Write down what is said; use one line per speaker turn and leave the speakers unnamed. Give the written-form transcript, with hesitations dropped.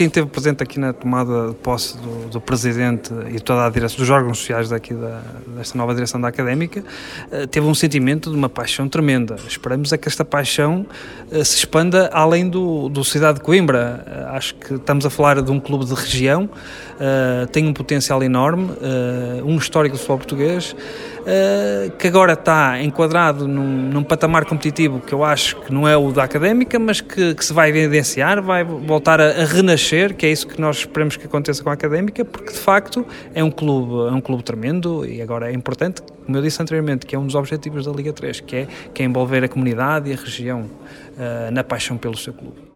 quem esteve presente aqui na tomada de posse do Presidente e toda a direção dos órgãos sociais daqui desta nova direção da Académica, teve um sentimento de uma paixão tremenda. Esperamos é que esta paixão se expanda além do Cidade de Coimbra. Acho que estamos a falar de um clube de região, tem um potencial enorme, um histórico do futebol português, que agora está enquadrado num patamar competitivo que eu acho que não é o da Académica, mas que se vai evidenciar, vai voltar a renascer, que é isso que nós esperamos que aconteça com a Académica, porque de facto é um clube tremendo e agora é importante, como eu disse anteriormente, que é um dos objetivos da Liga 3, que é envolver a comunidade e a região na paixão pelo seu clube.